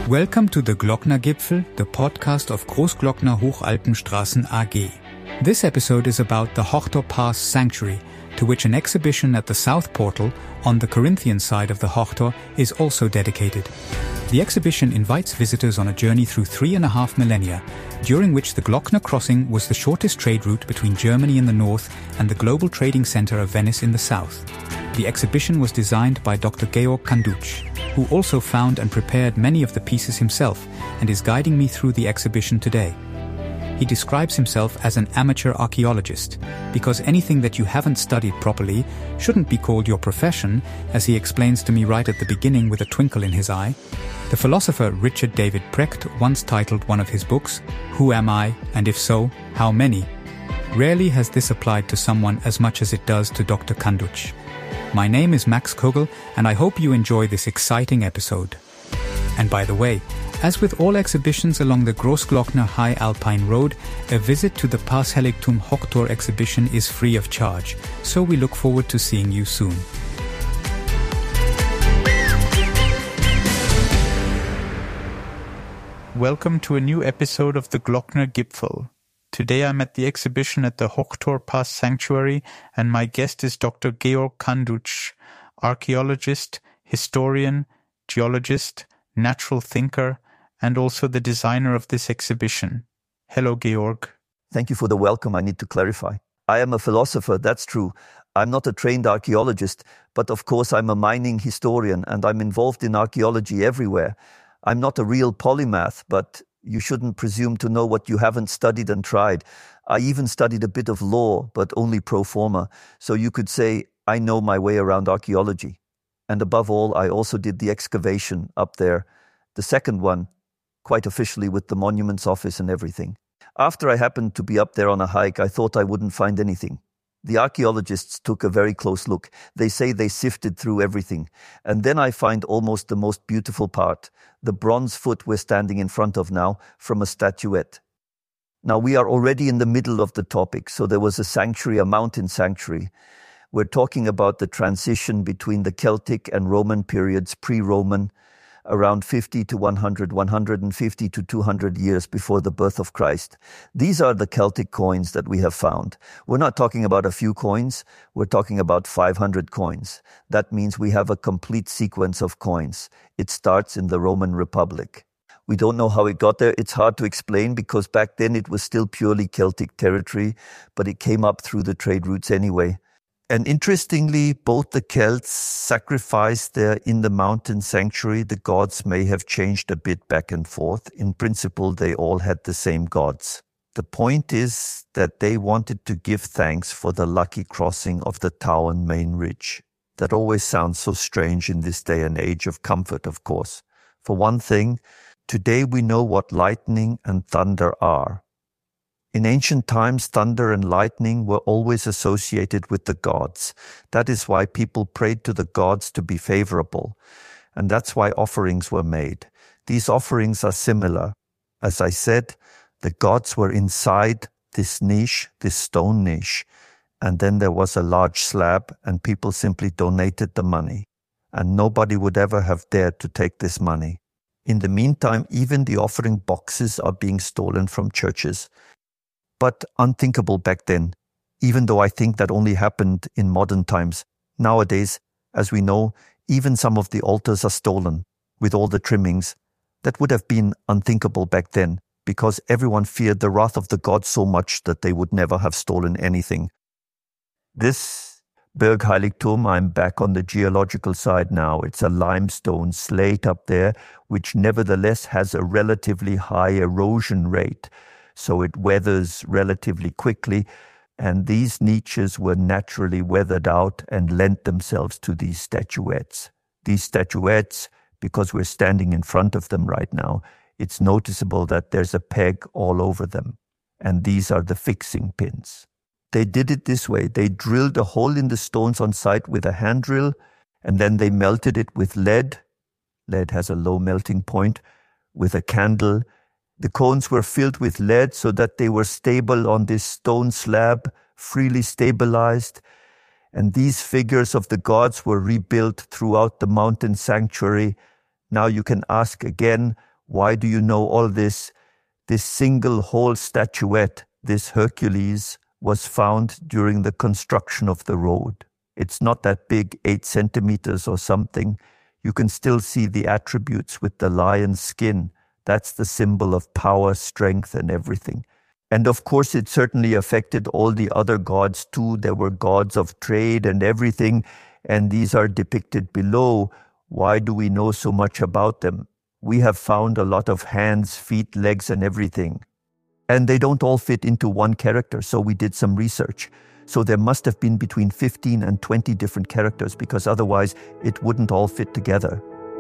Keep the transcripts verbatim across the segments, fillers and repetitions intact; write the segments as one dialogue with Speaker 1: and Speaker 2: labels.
Speaker 1: Welcome to the Glockner Gipfel, the podcast of Großglockner Hochalpenstraßen A G. This episode is about the Hochtor Pass Sanctuary, to which an exhibition at the South Portal on the Corinthian side of the Hochtor is also dedicated. The exhibition invites visitors on a journey through three and a half millennia, during which the Glockner Crossing was the shortest trade route between Germany in the north and the global trading center of Venice in the south. The exhibition was designed by Doctor Georg Kanduch, who also found and prepared many of the pieces himself and is guiding me through the exhibition today. He describes himself as an amateur archaeologist, because anything that you haven't studied properly shouldn't be called your profession, as he explains to me right at the beginning with a twinkle in his eye. The philosopher Richard David Precht once titled one of his books, "Who Am I, and if so, How Many?" Rarely has this applied to someone as much as it does to Doctor Kanduch. My name is Max Kogel, and I hope you enjoy this exciting episode. And by the way, as with all exhibitions along the Großglockner High Alpine Road, a visit to the Passheiligtum Hochtor exhibition is free of charge, so we look forward to seeing you soon. Welcome to a new episode of the Glockner Gipfel. Today I'm at the exhibition at the Hochtor Pass Sanctuary, and my guest is Doctor Georg Kanduch, archaeologist, historian, geologist, natural thinker, and also the designer of this exhibition. Hello, Georg.
Speaker 2: Thank you for the welcome. I need to clarify. I am a philosopher, that's true. I'm not a trained archaeologist, but of course I'm a mining historian, and I'm involved in archaeology everywhere. I'm not a real polymath, but you shouldn't presume to know what you haven't studied and tried. I even studied a bit of law, but only pro forma. So you could say I know my way around archaeology. And above all, I also did the excavation up there, the second one, quite officially with the Monuments Office and everything. After I happened to be up there on a hike, I thought I wouldn't find anything. The archaeologists took a very close look. They say they sifted through everything. And then I find almost the most beautiful part, the bronze foot we're standing in front of now, from a statuette. Now, we are already in the middle of the topic, so there was a sanctuary, a mountain sanctuary. We're talking about the transition between the Celtic and Roman periods, pre-Roman, around fifty to one hundred, one hundred fifty to two hundred years before the birth of Christ. These are the Celtic coins that we have found. We're not talking about a few coins, we're talking about five hundred coins. That means we have a complete sequence of coins. It starts in the Roman Republic. We don't know how it got there. It's hard to explain because back then it was still purely Celtic territory, but it came up through the trade routes anyway. And interestingly, both the Celts sacrificed there in the mountain sanctuary. The gods may have changed a bit back and forth. In principle, they all had the same gods. The point is that they wanted to give thanks for the lucky crossing of the Tauern main ridge. That always sounds so strange in this day and age of comfort, of course. For one thing, today we know what lightning and thunder are. In ancient times, thunder and lightning were always associated with the gods. That is why people prayed to the gods to be favorable. And that's why offerings were made. These offerings are similar. As I said, the gods were inside this niche, this stone niche. And then there was a large slab, and people simply donated the money. And nobody would ever have dared to take this money. In the meantime, even the offering boxes are being stolen from churches. But unthinkable back then, even though I think that only happened in modern times. Nowadays, as we know, even some of the altars are stolen, with all the trimmings. That would have been unthinkable back then, because everyone feared the wrath of the gods so much that they would never have stolen anything. This Bergheiligtum, I'm back on the geological side now. It's a limestone slate up there, which nevertheless has a relatively high erosion rate. So it weathers relatively quickly, and these niches were naturally weathered out and lent themselves to these statuettes. These statuettes, because we're standing in front of them right now, it's noticeable that there's a peg all over them, and these are the fixing pins. They did it this way. They drilled a hole in the stones on site with a hand drill, and then they melted it with lead. Lead has a low melting point, with a candle. The cones were filled with lead so that they were stable on this stone slab, freely stabilized. And these figures of the gods were rebuilt throughout the mountain sanctuary. Now you can ask again, Why do you know all this? This single whole statuette, this Hercules, was found during the construction of the road. It's not that big, eight centimeters or something. You can still see the attributes with the lion's skin. That's the symbol of power, strength, and everything. And of course, it certainly affected all the other gods too. There were gods of trade and everything, and these are depicted below. Why do we know so much about them? We have found a lot of hands, feet, legs, and everything. And they don't all fit into one character, so we did some research. So there must have been between fifteen and twenty different characters, because otherwise it wouldn't all fit together.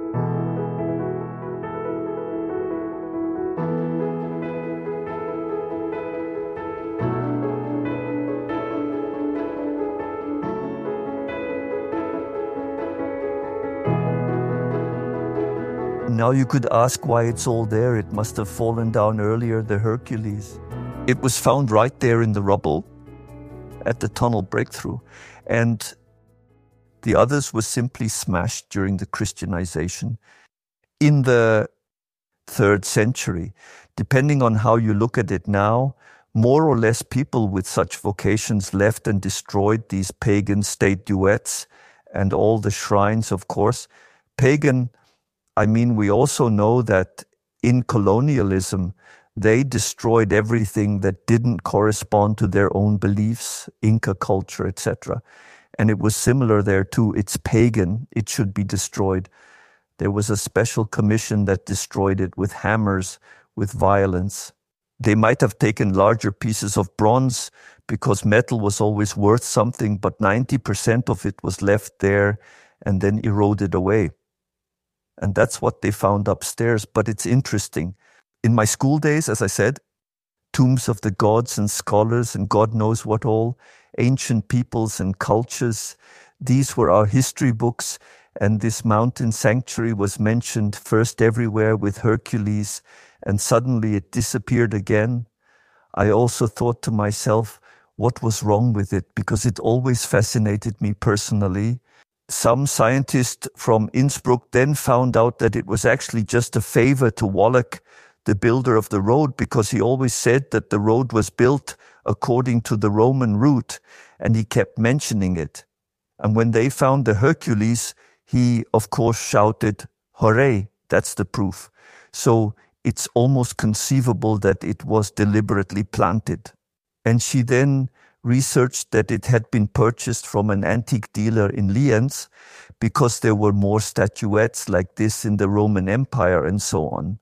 Speaker 2: Now you could ask why it's all there. It must have fallen down earlier, the Hercules. It was found right there in the rubble at the tunnel breakthrough. And the others were simply smashed during the Christianization. In the third century, depending on how you look at it now, more or less people with such vocations left and destroyed these pagan statuettes and all the shrines, of course. Pagan, I mean, we also know that in colonialism, they destroyed everything that didn't correspond to their own beliefs, Inca culture, et cetera. And it was similar there too. It's pagan. It should be destroyed. There was a special commission that destroyed it with hammers, with violence. They might have taken larger pieces of bronze because metal was always worth something, but ninety percent of it was left there and then eroded away. And that's what they found upstairs. But it's interesting. In my school days, as I said, tombs of the gods and scholars and God knows what all, ancient peoples and cultures, these were our history books. And this mountain sanctuary was mentioned first everywhere with Hercules, and suddenly it disappeared again. I also thought to myself, what was wrong with it? Because it always fascinated me personally. Some scientist from Innsbruck then found out that it was actually just a favor to Wallach, the builder of the road, because he always said that the road was built according to the Roman route, and he kept mentioning it. And when they found the Hercules, he, of course, shouted, "Hooray, that's the proof." So it's almost conceivable that it was deliberately planted. And she then researched that it had been purchased from an antique dealer in Lienz because there were more statuettes like this in the Roman Empire and so on.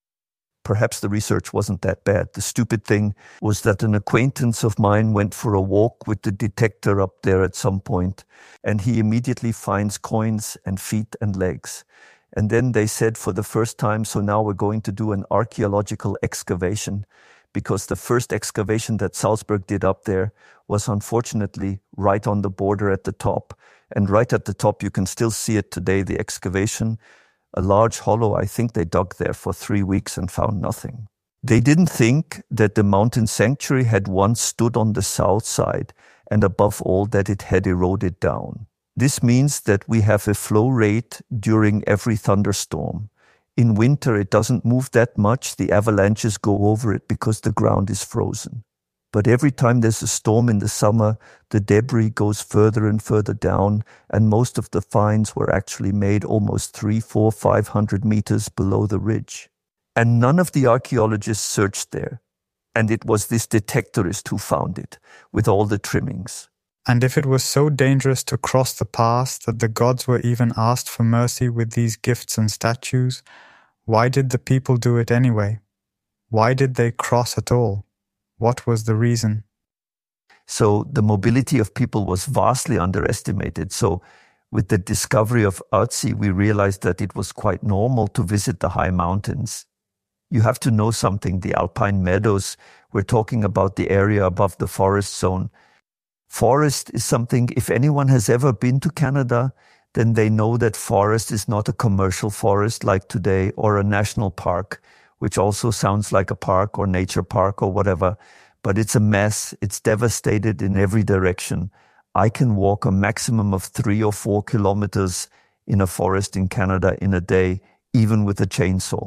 Speaker 2: Perhaps the research wasn't that bad. The stupid thing was that an acquaintance of mine went for a walk with the detector up there at some point, and he immediately finds coins and feet and legs. And then they said for the first time, so now we're going to do an archaeological excavation, because the first excavation that Salzburg did up there was unfortunately right on the border at the top. And right at the top, you can still see it today, the excavation. A large hollow, I think they dug there for three weeks and found nothing. They didn't think that the mountain sanctuary had once stood on the south side, and above all that it had eroded down. This means that we have a flow rate during every thunderstorm. In winter, it doesn't move that much. The avalanches go over it because the ground is frozen. But every time there's a storm in the summer, the debris goes further and further down, and most of the finds were actually made almost three, four, five hundred meters below the ridge. And none of the archaeologists searched there. And it was this detectorist who found it, with all the trimmings.
Speaker 1: And if it was so dangerous to cross the pass that the gods were even asked for mercy with these gifts and statues, why did the people do it anyway? Why did they cross at all? What was the reason?
Speaker 2: So the mobility of people was vastly underestimated. So with the discovery of Ötzi, we realized that it was quite normal to visit the high mountains. You have to know something, the Alpine Meadows, we're talking about the area above the forest zone. Forest is something, if anyone has ever been to Canada, then they know that forest is not a commercial forest like today or a national park, which also sounds like a park or nature park or whatever, but it's a mess. It's devastated in every direction. I can walk a maximum of three or four kilometers in a forest in Canada in a day, even with a chainsaw.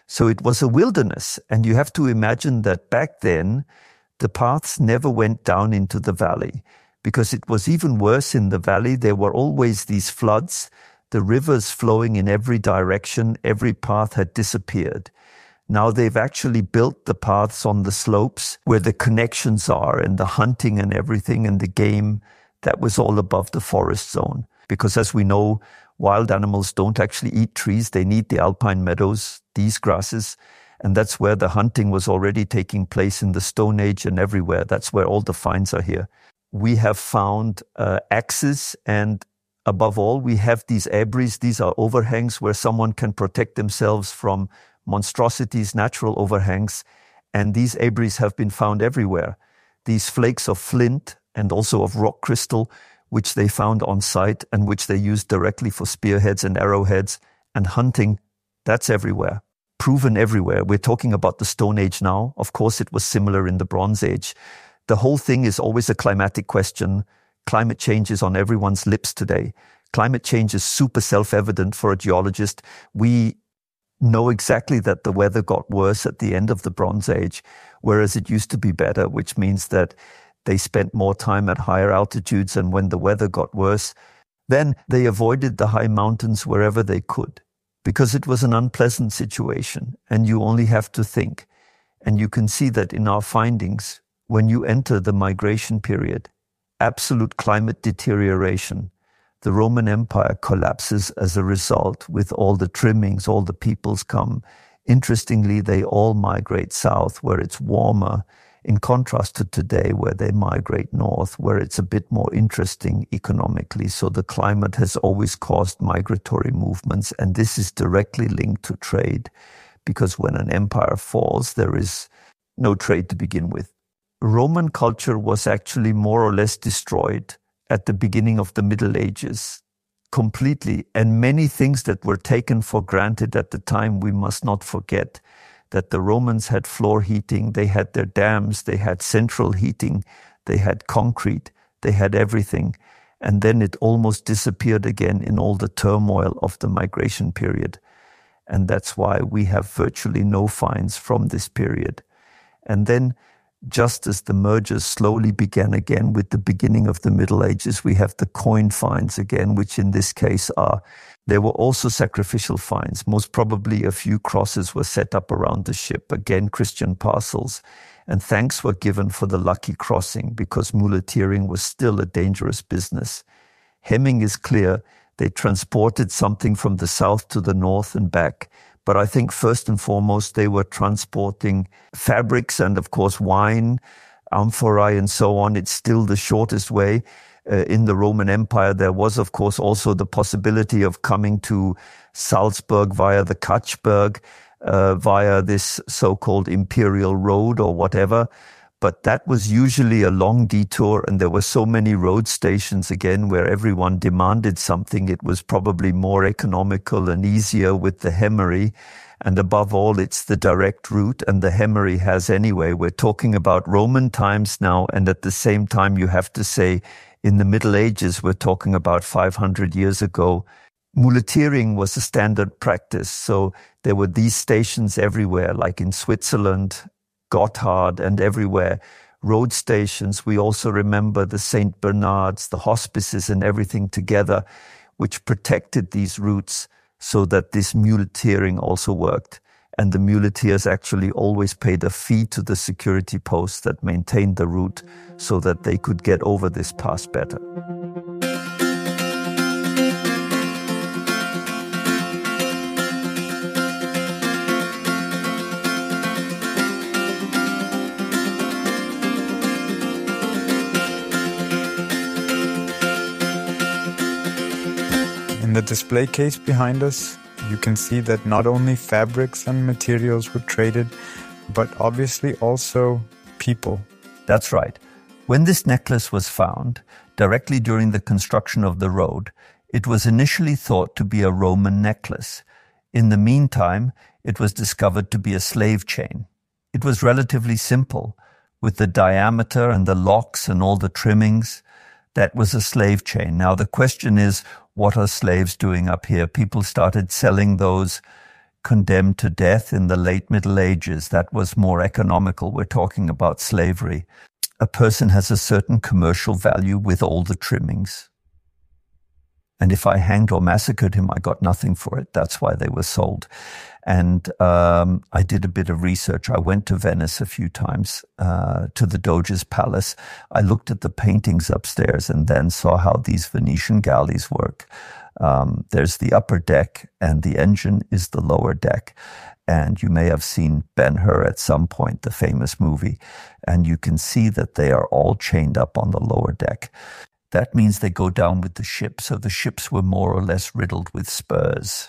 Speaker 2: So it was a wilderness. And you have to imagine that back then, the paths never went down into the valley because it was even worse in the valley. There were always these floods, the rivers flowing in every direction. Every path had disappeared. Now they've actually built the paths on the slopes where the connections are and the hunting and everything and the game. That was all above the forest zone. Because as we know, wild animals don't actually eat trees. They need the alpine meadows, these grasses. And that's where the hunting was already taking place in the Stone Age and everywhere. That's where all the finds are here. We have found uh, axes, and above all, we have these abris. These are overhangs where someone can protect themselves from monstrosities, natural overhangs. And these abris have been found everywhere. These flakes of flint and also of rock crystal, which they found on site and which they used directly for spearheads and arrowheads and hunting, that's everywhere. Proven everywhere. We're talking about the Stone Age now. Of course, it was similar in the Bronze Age. The whole thing is always a climatic question. Climate change is on everyone's lips today. Climate change is super self-evident for a geologist. We know exactly that the weather got worse at the end of the Bronze Age, whereas it used to be better, which means that they spent more time at higher altitudes, and when the weather got worse, then they avoided the high mountains wherever they could, because it was an unpleasant situation, and you only have to think. And you can see that in our findings, when you enter the migration period, absolute climate deterioration, the Roman Empire collapses as a result with all the trimmings, all the peoples come. Interestingly, they all migrate south where it's warmer, in contrast to today where they migrate north, where it's a bit more interesting economically. So the climate has always caused migratory movements, and this is directly linked to trade, because when an empire falls, there is no trade to begin with. Roman culture was actually more or less destroyed at the beginning of the Middle Ages, completely. And many things that were taken for granted at the time, we must not forget that the Romans had floor heating, they had their dams, they had central heating, they had concrete, they had everything. And then it almost disappeared again in all the turmoil of the migration period. And that's why we have virtually no finds from this period. And then, just as the mergers slowly began again with the beginning of the Middle Ages, we have the coin finds again, which in this case are, there were also sacrificial finds. Most probably a few crosses were set up around the ship, again Christian parcels. And thanks were given for the lucky crossing, because muleteering was still a dangerous business. Hemming is clear, they transported something from the south to the north and back. But I think first and foremost, they were transporting fabrics and, of course, wine, amphorae, and so on. It's still the shortest way. Uh, in the Roman Empire, there was, of course, also the possibility of coming to Salzburg via the Katschberg, uh, via this so-called imperial road or whatever. But that was usually a long detour, and there were so many road stations again where everyone demanded something. It was probably more economical and easier with the hemmery. And above all, it's the direct route, and the hemmery has anyway. We're talking about Roman times now, and at the same time, you have to say, in the Middle Ages, we're talking about five hundred years ago. Muleteering was a standard practice. So there were these stations everywhere, like in Switzerland, Gotthard, and everywhere, road stations. We also remember the Saint Bernards, the hospices, and everything together, which protected these routes so that this muleteering also worked. And the muleteers actually always paid a fee to the security posts that maintained the route so that they could get over this pass better.
Speaker 1: In the display case behind us, you can see that not only fabrics and materials were traded, but obviously also people.
Speaker 2: That's right. When this necklace was found, directly during the construction of the road, it was initially thought to be a Roman necklace. In the meantime, it was discovered to be a slave chain. It was relatively simple, with the diameter and the locks and all the trimmings. That was a slave chain. Now the question is, what are slaves doing up here? People started selling those condemned to death in the late Middle Ages. That was more economical. We're talking about slavery. A person has a certain commercial value with all the trimmings. And if I hanged or massacred him, I got nothing for it. That's why they were sold. And um, I did a bit of research. I went to Venice a few times, uh, to the Doge's palace. I looked at the paintings upstairs and then saw how these Venetian galleys work. Um, there's the upper deck and the engine is the lower deck. And you may have seen Ben-Hur at some point, the famous movie. And you can see that they are all chained up on the lower deck. That means they go down with the ship. So the ships were more or less riddled with spurs.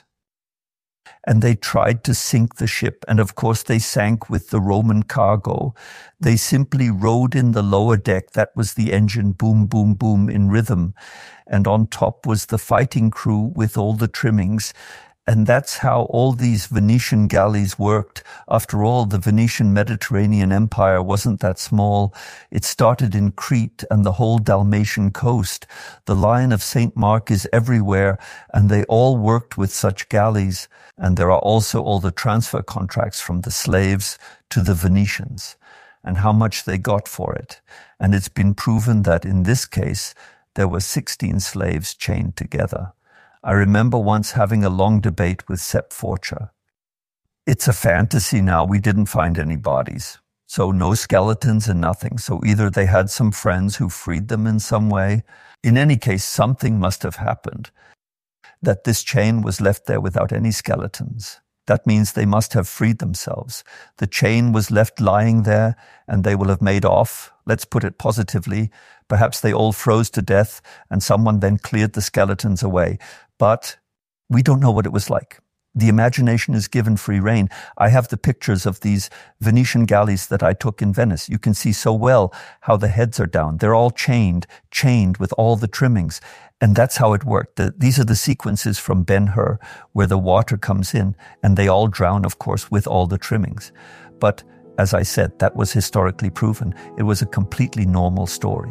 Speaker 2: And they tried to sink the ship. And of course, they sank with the Roman cargo. They simply rode in the lower deck. That was the engine, boom, boom, boom, in rhythm. And on top was the fighting crew with all the trimmings. And that's how all these Venetian galleys worked. After all, the Venetian Mediterranean Empire wasn't that small. It started in Crete and the whole Dalmatian coast. The Lion of Saint Mark is everywhere, and they all worked with such galleys. And there are also all the transfer contracts from the slaves to the Venetians and how much they got for it. And it's been proven that in this case, there were sixteen slaves chained together. I remember once having a long debate with Sepp Forcher. It's a fantasy now. We didn't find any bodies. So no skeletons and nothing. So either they had some friends who freed them in some way. In any case, something must have happened. That this chain was left there without any skeletons. That means they must have freed themselves. The chain was left lying there and they will have made off. Let's put it positively. Perhaps they all froze to death and someone then cleared the skeletons away. But we don't know what it was like. The imagination is given free rein. I have the pictures of these Venetian galleys that I took in Venice. You can see so well how the heads are down. They're all chained, chained with all the trimmings. And that's how it worked. The, these are the sequences from Ben-Hur where the water comes in and they all drown, of course, with all the trimmings. But as I said, that was historically proven. It was a completely normal story.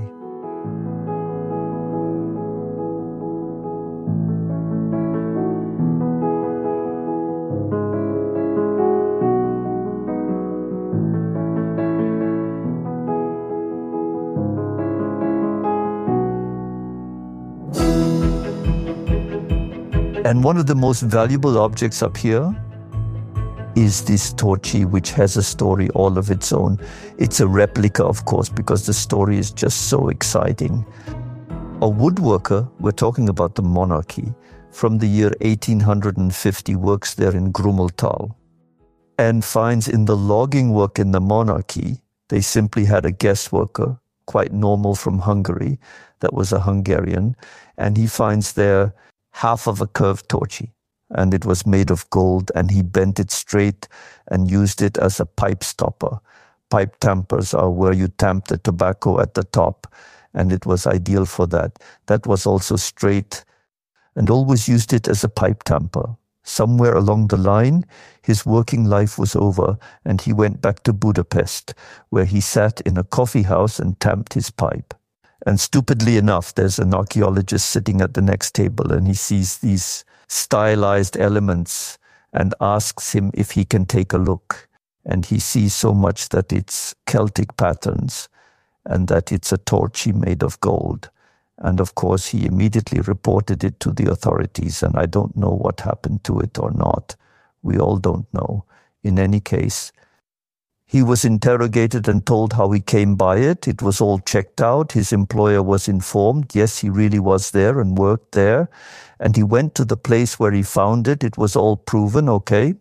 Speaker 2: And one of the most valuable objects up here is this torchi, which has a story all of its own. It's a replica, of course, because the story is just so exciting. A woodworker, we're talking about the monarchy, from the year eighteen fifty works there in Grummeltal and finds in the logging work in the monarchy, they simply had a guest worker, quite normal from Hungary, that was a Hungarian, and he finds there half of a curved torchi, and it was made of gold, and he bent it straight and used it as a pipe stopper. Pipe tampers are where you tamp the tobacco at the top, and it was ideal for that. That was also straight, and always used it as a pipe tamper. Somewhere along the line, his working life was over, and he went back to Budapest, where he sat in a coffee house and tamped his pipe. And stupidly enough, there's an archaeologist sitting at the next table and he sees these stylized elements and asks him if he can take a look. And he sees so much that it's Celtic patterns and that it's a torchi made of gold. And of course, he immediately reported it to the authorities, and I don't know what happened to it or not. We all don't know. In any case, he was interrogated and told how he came by it. It was all checked out. His employer was informed. Yes, he really was there and worked there. And he went to the place where he found it. It was all proven, okay.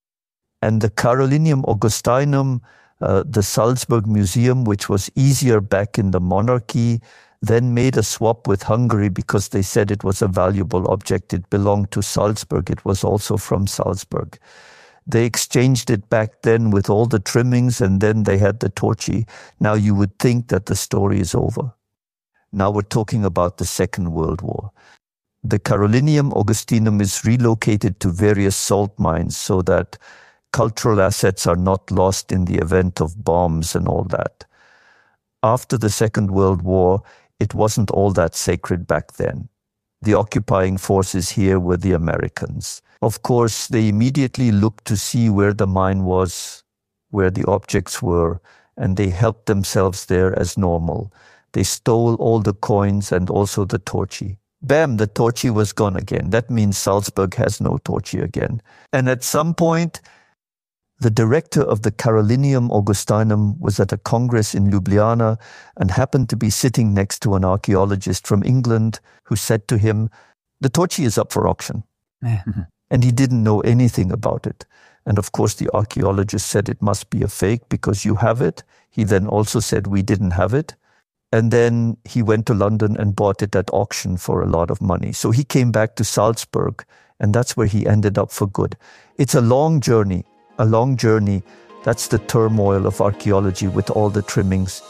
Speaker 2: And the Carolinum Augustinum, uh, the Salzburg Museum, which was easier back in the monarchy, then made a swap with Hungary because they said it was a valuable object. It belonged to Salzburg. It was also from Salzburg. They exchanged it back then with all the trimmings, and then they had the torchi. Now you would think that the story is over. Now we're talking about the Second World War. The Carolinum Augustinum is relocated to various salt mines so that cultural assets are not lost in the event of bombs and all that. After the Second World War, it wasn't all that sacred back then. The occupying forces here were the Americans. Of course, they immediately looked to see where the mine was, where the objects were, and they helped themselves there as normal. They stole all the coins and also the torchy. Bam, the torchy was gone again. That means Salzburg has no torchy again. And at some point, the director of the Carolinum Augustinum was at a congress in Ljubljana and happened to be sitting next to an archaeologist from England who said to him, "The torchy is up for auction." And he didn't know anything about it. And of course, the archaeologist said it must be a fake because you have it. He then also said we didn't have it. And then he went to London and bought it at auction for a lot of money. So he came back to Salzburg, and that's where he ended up for good. It's a long journey, a long journey. That's the turmoil of archaeology with all the trimmings.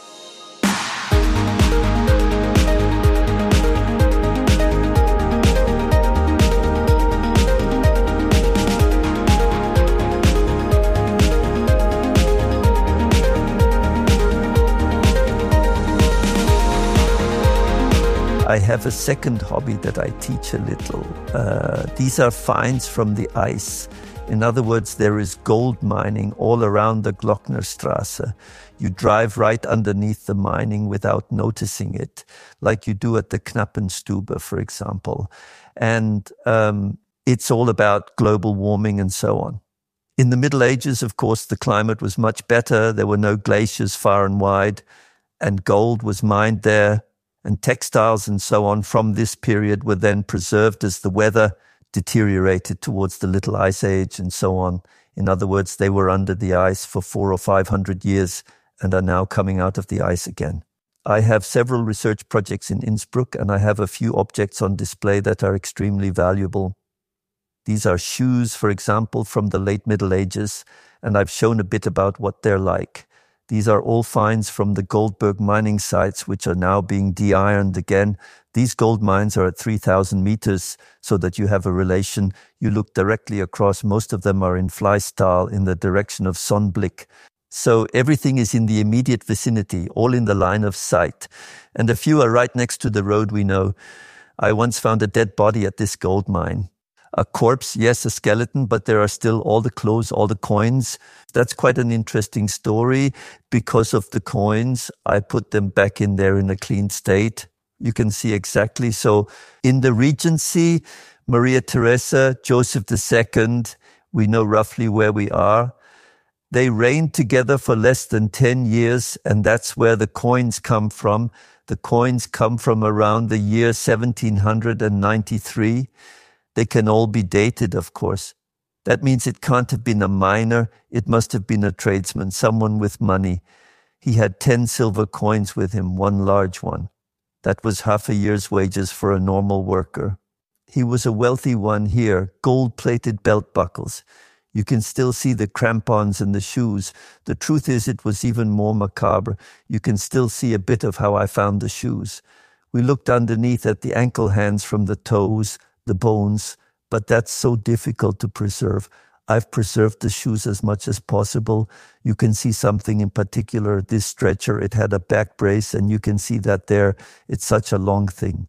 Speaker 2: I have a second hobby that I teach a little. Uh, these are finds from the ice. In other words, there is gold mining all around the Glocknerstrasse. You drive right underneath the mining without noticing it, like you do at the Knappenstube, for example. And um, it's all about global warming and so on. In the Middle Ages, of course, the climate was much better. There were no glaciers far and wide, and gold was mined there. And textiles and so on from this period were then preserved as the weather deteriorated towards the Little Ice Age and so on. In other words, they were under the ice for four or five hundred years and are now coming out of the ice again. I have several research projects in Innsbruck, and I have a few objects on display that are extremely valuable. These are shoes, for example, from the late Middle Ages, and I've shown a bit about what they're like. These are all finds from the Goldberg mining sites, which are now being de-ironed again. These gold mines are at three thousand meters, so that you have a relation. You look directly across. Most of them are in Fleißtal, in the direction of Sonnblick. So everything is in the immediate vicinity, all in the line of sight. And a few are right next to the road we know. I once found a dead body at this gold mine. A corpse, yes, a skeleton, but there are still all the clothes, all the coins. That's quite an interesting story. Because of the coins, I put them back in there in a clean state. You can see exactly. So in the Regency, Maria Theresa, Joseph the Second, we know roughly where we are. They reigned together for less than ten years, and that's where the coins come from. The coins come from around the year seventeen ninety-three. They can all be dated, of course. That means it can't have been a miner. It must have been a tradesman, someone with money. He had ten silver coins with him, one large one. That was half a year's wages for a normal worker. He was a wealthy one here, gold-plated belt buckles. You can still see the crampons and the shoes. The truth is, it was even more macabre. You can still see a bit of how I found the shoes. We looked underneath at the ankle hands from the toes, the bones, but that's so difficult to preserve. I've preserved the shoes as much as possible. You can see something in particular, this stretcher, it had a back brace, and you can see that there. It's such a long thing.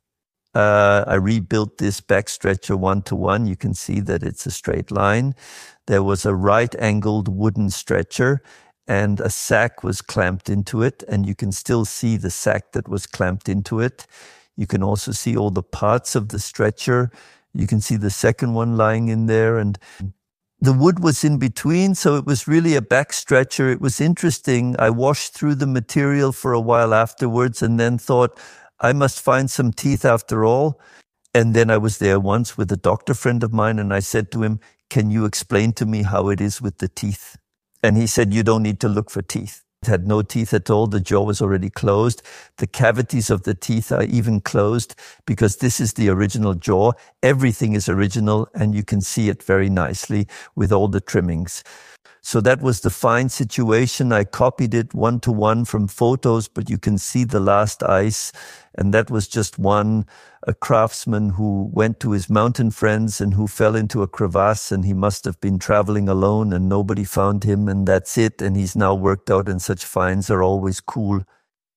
Speaker 2: Uh, I rebuilt this back stretcher one-to-one. You can see that it's a straight line. There was a right-angled wooden stretcher, and a sack was clamped into it, and you can still see the sack that was clamped into it. You can also see all the parts of the stretcher. You can see the second one lying in there, and the wood was in between, so it was really a back stretcher. It was interesting. I washed through the material for a while afterwards and then thought, I must find some teeth after all. And then I was there once with a doctor friend of mine, and I said to him, can you explain to me how it is with the teeth? And he said, you don't need to look for teeth. It had no teeth at all. The jaw was already closed. The cavities of the teeth are even closed because this is the original jaw. Everything is original, and you can see it very nicely with all the trimmings. So that was the fine situation. I copied it one-to-one from photos, but you can see the last ice. And that was just one, a craftsman who went to his mountain friends and who fell into a crevasse, and he must have been traveling alone and nobody found him, and that's it. And he's now worked out, and such finds are always cool.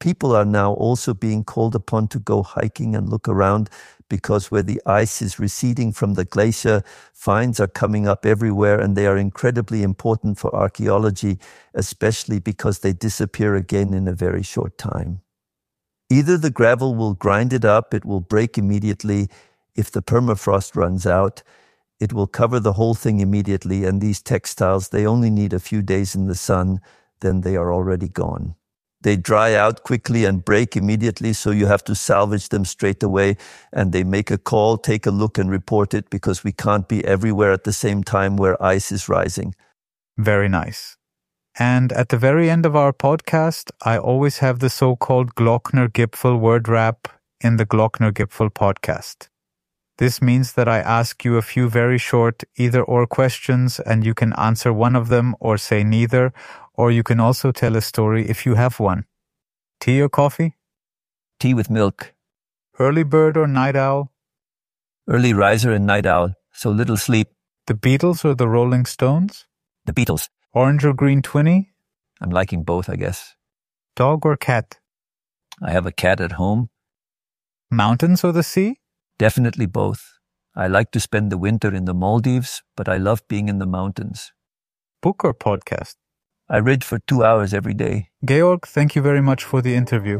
Speaker 2: People are now also being called upon to go hiking and look around, because where the ice is receding from the glacier, finds are coming up everywhere, and they are incredibly important for archaeology, especially because they disappear again in a very short time. Either the gravel will grind it up, it will break immediately. If the permafrost runs out, it will cover the whole thing immediately, and these textiles, they only need a few days in the sun, then they are already gone. They dry out quickly and break immediately, so you have to salvage them straight away, and they make a call, take a look and report it, because we can't be everywhere at the same time where ice is rising.
Speaker 1: Very nice. And at the very end of our podcast, I always have the so-called Glockner-Gipfel word wrap in the Glockner-Gipfel podcast. This means that I ask you a few very short either-or questions, and you can answer one of them or say neither, or you can also tell a story if you have one. Tea or coffee?
Speaker 2: Tea with milk.
Speaker 1: Early bird or night owl?
Speaker 2: Early riser and night owl, so little sleep.
Speaker 1: The Beatles or the Rolling Stones?
Speaker 2: The Beatles.
Speaker 1: Orange or green twinny?
Speaker 2: I'm liking both, I guess.
Speaker 1: Dog or cat?
Speaker 2: I have a cat at home.
Speaker 1: Mountains or the sea?
Speaker 2: Definitely both. I like to spend the winter in the Maldives, but I love being in the mountains.
Speaker 1: Book or podcast?
Speaker 2: I read for two hours every day.
Speaker 1: Georg, thank you very much for the interview.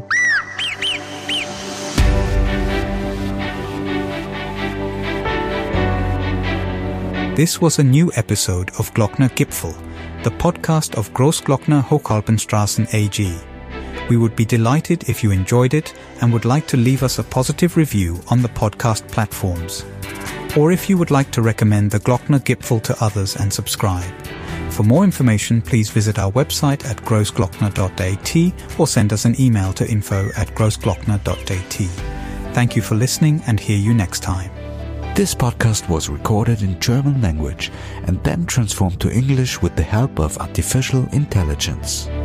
Speaker 1: This was a new episode of Glockner-Gipfel, the podcast of Großglockner Hochalpenstraßen A G. We would be delighted if you enjoyed it and would like to leave us a positive review on the podcast platforms. Or if you would like to recommend the Glockner-Gipfel to others and subscribe. For more information, please visit our website at großglockner dot a t or send us an email to info at großglockner dot a t. Thank you for listening, and hear you next time.
Speaker 3: This podcast was recorded in German language and then transformed to English with the help of artificial intelligence.